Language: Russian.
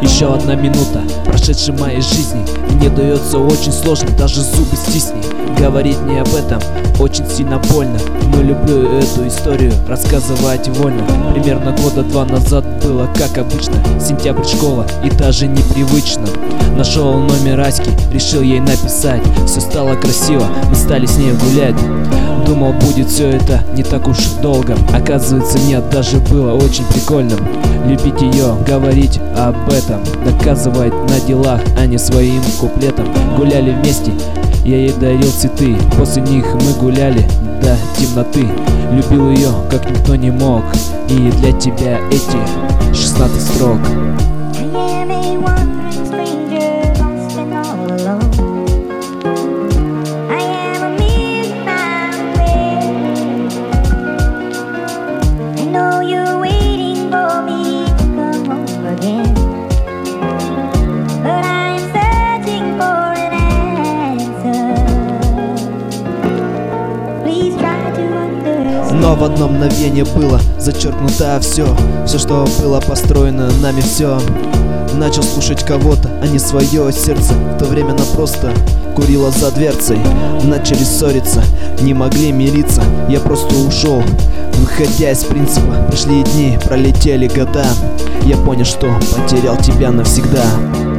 Еще одна минута, прошедшей моей жизни. Мне дается очень сложно, даже зубы стисни. Говорить мне об этом очень сильно больно, но люблю эту историю рассказывать вольно. Примерно года 2 назад было как обычно. Сентябрь, школа, и даже непривычно. Нашел номер Аськи, решил ей написать. Все стало красиво, мы стали с ней гулять. Думал, будет все это не так уж долго. Оказывается, нет, даже было очень прикольно. Любить ее, говорить об этом, доказывать на делах, а не своим куплетом. Гуляли вместе, я ей дарил цветы. После них мы гуляли до темноты. Любил ее, как никто не мог. И для тебя эти 16 строк. Но в одно мгновение было зачеркнуто все, что было построено нами, все. Начал слушать кого-то, а не свое сердце. В то время она просто курила за дверцей. Начали ссориться, не могли мириться. Я просто ушел, выходя из принципа. Прошли дни, пролетели года. Я понял, что потерял тебя навсегда.